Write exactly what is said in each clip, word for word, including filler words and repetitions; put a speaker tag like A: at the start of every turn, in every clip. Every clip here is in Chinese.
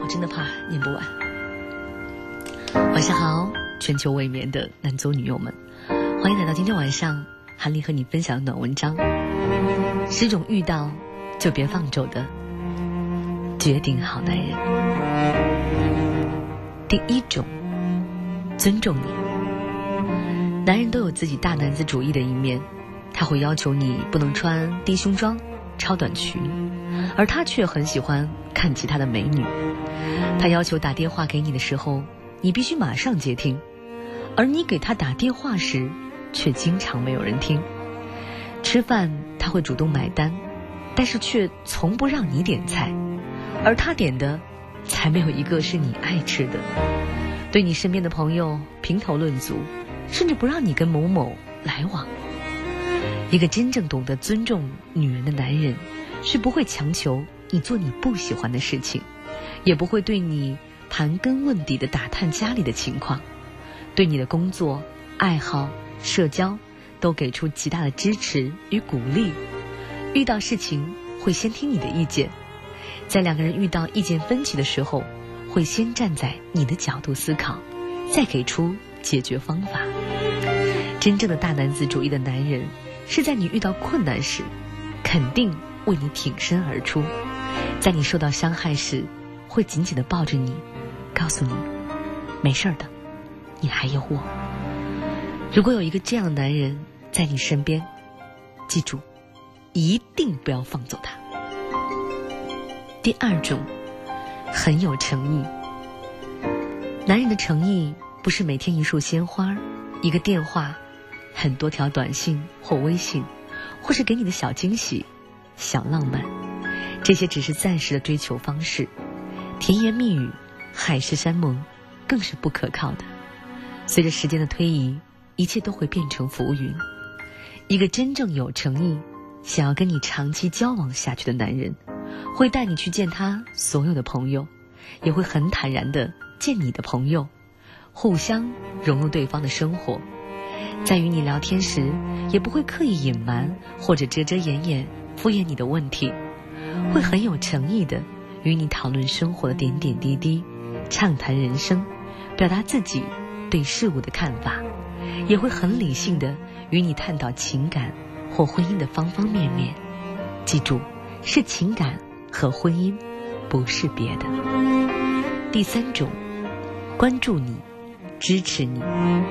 A: 我真的怕念不完。晚上好，全球未眠的男左女右们，欢迎来到今天晚上韩丽和你分享的暖文章，十种遇到就别放手的绝顶好男人。第一种，尊重你。男人都有自己大男子主义的一面，他会要求你不能穿低胸装、超短裙，而他却很喜欢看其他的美女。他要求打电话给你的时候，你必须马上接听，而你给他打电话时，却经常没有人听。吃饭他会主动买单，但是却从不让你点菜，而他点的才没有一个是你爱吃的。对你身边的朋友评头论足，甚至不让你跟某某来往。一个真正懂得尊重女人的男人，是不会强求你做你不喜欢的事情，也不会对你盘根问底的打探家里的情况，对你的工作、爱好、社交都给出极大的支持与鼓励。遇到事情会先听你的意见，在两个人遇到意见分歧的时候，会先站在你的角度思考，再给出解决方法。真正的大男子主义的男人，是在你遇到困难时，肯定为你挺身而出，在你受到伤害时，会紧紧地抱着你，告诉你没事的，你还有我。如果有一个这样的男人在你身边，记住，一定不要放走他。第二种，很有诚意。男人的诚意不是每天一束鲜花、一个电话、很多条短信或微信，或是给你的小惊喜、小浪漫，这些只是暂时的追求方式。甜言蜜语、海誓山盟更是不可靠的。随着时间的推移，一切都会变成浮云。一个真正有诚意想要跟你长期交往下去的男人，会带你去见他所有的朋友，也会很坦然地见你的朋友，互相融入对方的生活。在与你聊天时，也不会刻意隐瞒或者遮遮掩掩敷衍你的问题，会很有诚意地与你讨论生活的点点滴滴，畅谈人生，表达自己对事物的看法，也会很理性地与你探讨情感或婚姻的方方面面。记住，是情感和婚姻，不是别的。第三种，关注你，支持你。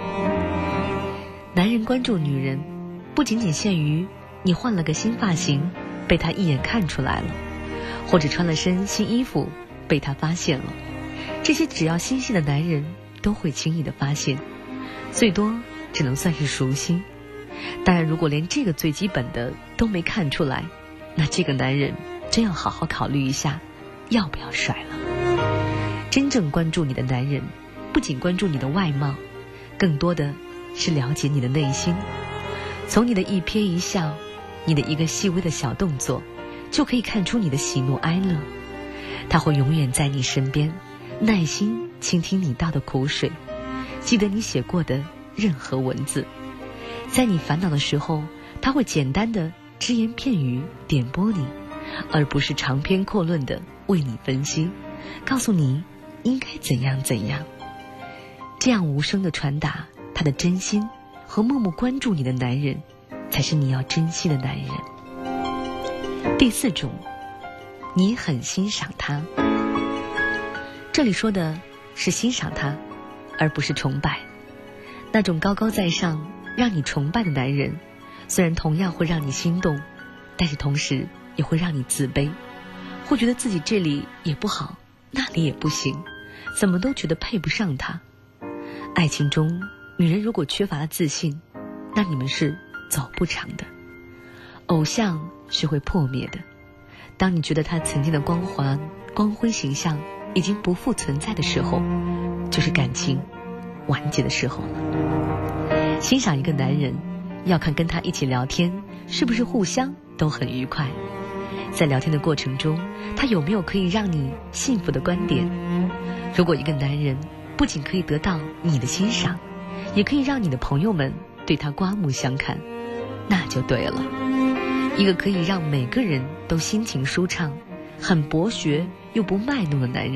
A: 男人关注女人，不仅仅限于你换了个新发型，被他一眼看出来了，或者穿了身新衣服，被他发现了。这些只要心细的男人都会轻易的发现，最多只能算是熟悉。当然，如果连这个最基本的都没看出来，那这个男人真要好好考虑一下，要不要甩了。真正关注你的男人，不仅关注你的外貌，更多的是了解你的内心。从你的一瞥一笑，你的一个细微的小动作，就可以看出你的喜怒哀乐。他会永远在你身边，耐心倾听你道的苦水，记得你写过的任何文字。在你烦恼的时候，他会简单的只言片语点拨你，而不是长篇阔论的为你分析，告诉你应该怎样怎样。这样无声的传达他的真心和默默关注你的男人，才是你要珍惜的男人。第四种，你很欣赏他。这里说的是欣赏他，而不是崇拜。那种高高在上让你崇拜的男人，虽然同样会让你心动，但是同时也会让你自卑，会觉得自己这里也不好，那里也不行，怎么都觉得配不上他。爱情中，女人如果缺乏了自信，那你们是走不长的。偶像是会破灭的，当你觉得他曾经的光环、光辉形象已经不复存在的时候，就是感情完结的时候了。欣赏一个男人，要看跟他一起聊天是不是互相都很愉快，在聊天的过程中，他有没有可以让你幸福的观点。如果一个男人不仅可以得到你的欣赏，也可以让你的朋友们对他刮目相看，那就对了。一个可以让每个人都心情舒畅、很博学又不卖弄的男人，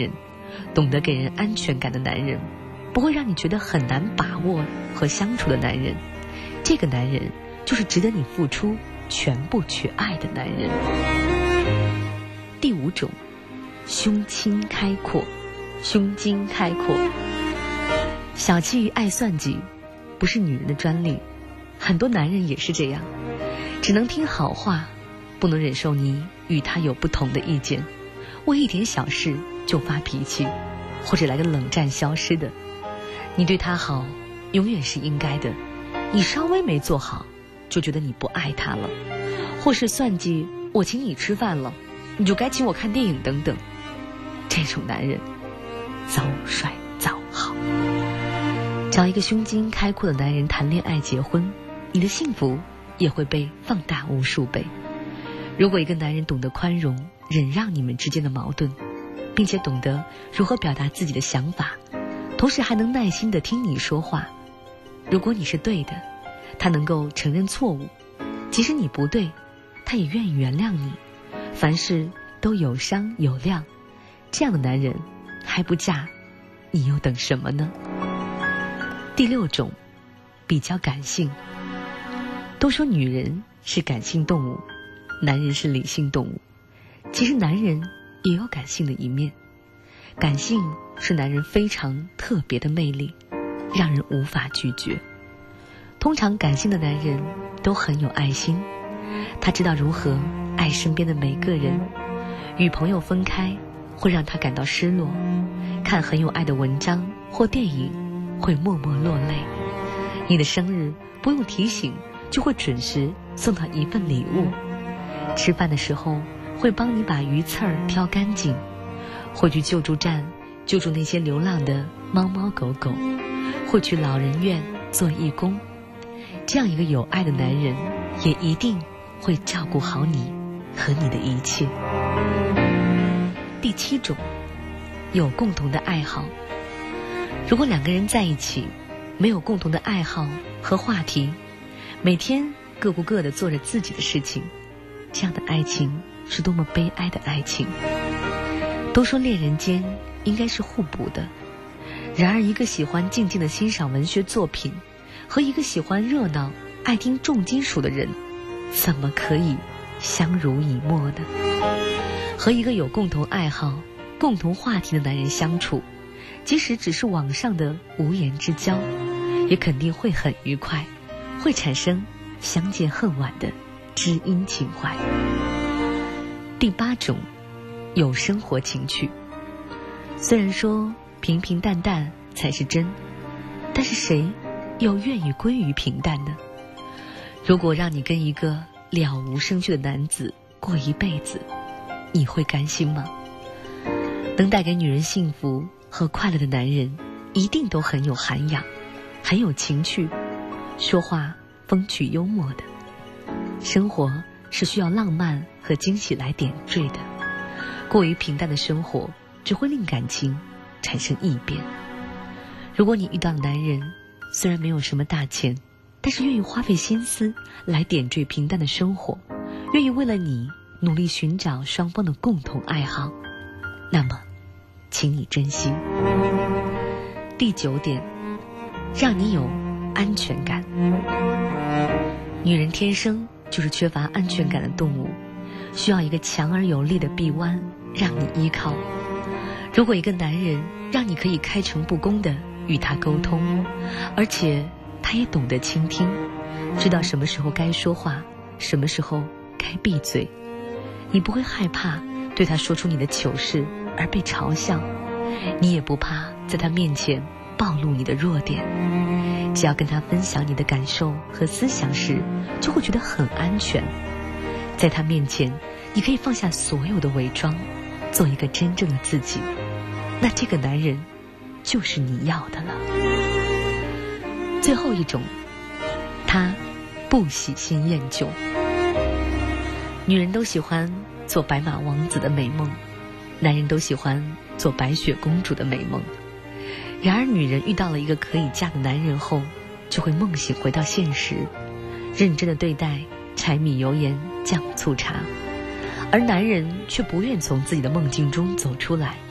A: 懂得给人安全感的男人，不会让你觉得很难把握和相处的男人，这个男人就是值得你付出全部去爱的男人。第五种，胸襟开阔。胸襟开阔，小气爱算计不是女人的专利，很多男人也是这样，只能听好话，不能忍受你与他有不同的意见，为一点小事就发脾气，或者来个冷战消失的。你对他好永远是应该的，你稍微没做好就觉得你不爱他了，或是算计我请你吃饭了你就该请我看电影等等。这种男人早衰早好。找一个胸襟开阔的男人谈恋爱结婚，你的幸福也会被放大无数倍。如果一个男人懂得宽容忍让你们之间的矛盾，并且懂得如何表达自己的想法，同时还能耐心地听你说话，如果你是对的，他能够承认错误，即使你不对，他也愿意原谅你，凡事都有商有量，这样的男人还不嫁，你又等什么呢？第六种，比较感性。都说女人是感性动物，男人是理性动物，其实男人也有感性的一面。感性是男人非常特别的魅力，让人无法拒绝。通常感性的男人都很有爱心，他知道如何爱身边的每个人。与朋友分开会让他感到失落，看很有爱的文章或电影会默默落泪。你的生日不用提醒就会准时送到一份礼物，吃饭的时候会帮你把鱼刺儿挑干净，会去救助站救助那些流浪的猫猫狗狗，会去老人院做义工。这样一个有爱的男人也一定会照顾好你和你的一切。第七种，有共同的爱好。如果两个人在一起没有共同的爱好和话题，每天各过各的做着自己的事情，这样的爱情是多么悲哀的爱情。都说恋人间应该是互补的，然而一个喜欢静静的欣赏文学作品和一个喜欢热闹爱听重金属的人，怎么可以相濡以沫呢？和一个有共同爱好共同话题的男人相处，即使只是网上的无言之交，也肯定会很愉快，会产生相见恨晚的知音情怀。第八种，有生活情趣。虽然说平平淡淡才是真，但是谁又愿意归于平淡呢？如果让你跟一个了无生趣的男子过一辈子，你会甘心吗？能带给女人幸福和快乐的男人一定都很有涵养，很有情趣，说话风趣幽默的。生活是需要浪漫和惊喜来点缀的，过于平淡的生活只会令感情产生异变。如果你遇到的男人虽然没有什么大钱，但是愿意花费心思来点缀平淡的生活，愿意为了你努力寻找双方的共同爱好，那么请你珍惜。第九点，让你有安全感。女人天生就是缺乏安全感的动物，需要一个强而有力的臂弯让你依靠。如果一个男人让你可以开诚布公地与他沟通，而且他也懂得倾听，知道什么时候该说话，什么时候该闭嘴，你不会害怕对他说出你的糗事而被嘲笑，你也不怕在他面前暴露你的弱点。只要跟他分享你的感受和思想时，就会觉得很安全。在他面前，你可以放下所有的伪装，做一个真正的自己，那这个男人就是你要的了。最后一种，他不喜新厌旧。女人都喜欢做白马王子的美梦，男人都喜欢做白雪公主的美梦。然而女人遇到了一个可以嫁的男人后，就会梦醒回到现实，认真的对待柴米油盐酱醋茶，而男人却不愿从自己的梦境中走出来，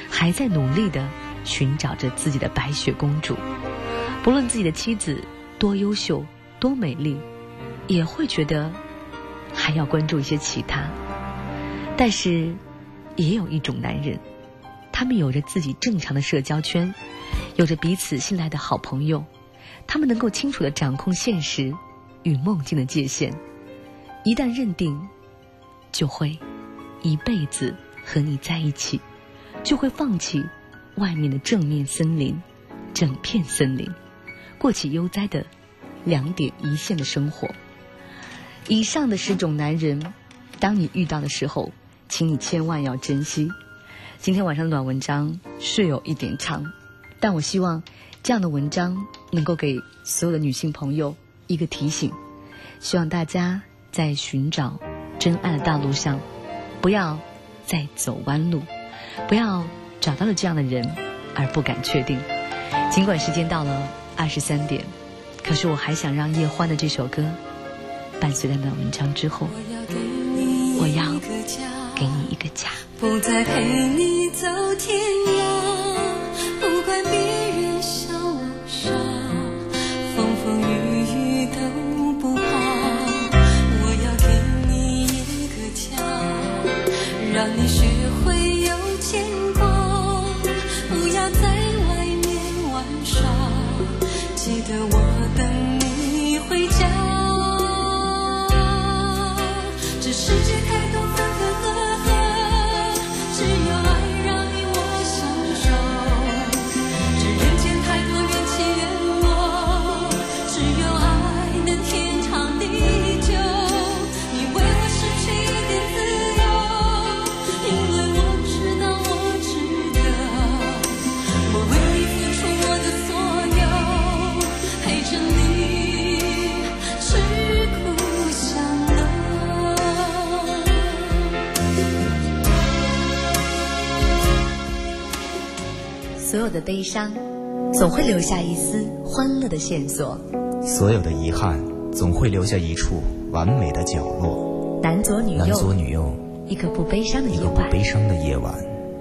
A: 还在努力地寻找着自己的白雪公主。不论自己的妻子多优秀多美丽，也会觉得还要关注一些其他。但是也有一种男人，他们有着自己正常的社交圈，有着彼此信赖的好朋友，他们能够清楚地掌控现实与梦境的界限，一旦认定就会一辈子和你在一起，就会放弃外面的正面森林，整片森林，过起悠哉的两点一线的生活。以上的十种男人，当你遇到的时候，请你千万要珍惜。今天晚上的暖文章是有一点长，但我希望这样的文章能够给所有的女性朋友一个提醒，希望大家在寻找真爱的道路上不要再走弯路，不要找到了这样的人而不敢确定。尽管时间到了二十三点，可是我还想让叶欢的这首歌伴随在暖文章之后。我要给你一个家，
B: 不再陪你走天涯，不管别人笑我傻，风风雨雨都不怕。我要给你一个家，让你学会有牵挂，不要在外面玩耍，记得我等你回家。这世界太多分分合合，只有爱让你我相守。这人间太多缘起缘落，只有爱能天长地久。你为我失去一点自由，因为我知道我值得。我为你付出我的所有，陪着你吃苦享乐。
A: 所有的悲伤总会留下一丝欢乐的线索，
C: 所有的遗憾总会留下一处完美的角落。
A: 男左女右，
C: 男左女右，
A: 一个不悲伤的夜
C: 一个不
A: 晚。
C: 悲伤的夜晚。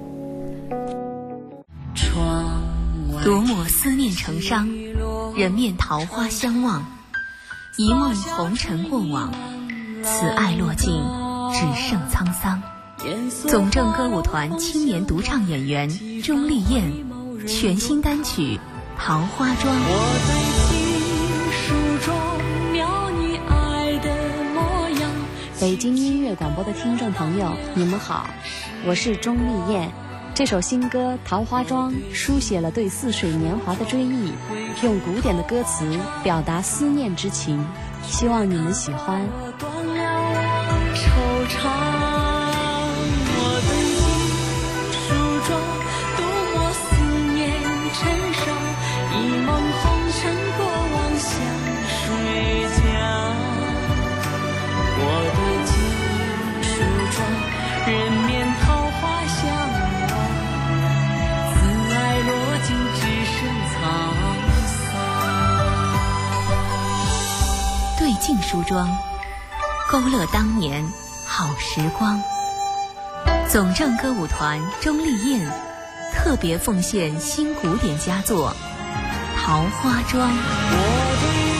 D: 独抹思念成伤，人面桃花相望，一梦红尘过往，此爱落尽，只剩沧桑。总政歌舞团青年独唱演员钟丽艳全新单曲《桃花庄》。
B: 我对镜梳妆，描你爱的模样。
E: 北京音乐广播的听众朋友，你们好，我是钟丽艳。这首新歌《桃花庄》书写了对似水年华的追忆，用古典的歌词表达思念之情，希望你们喜欢。
B: 断了惆怅。
D: 对镜梳妆，勾勒当年好时光。总政歌舞团钟丽艳特别奉献新古典佳作《桃花庄》。
B: 我对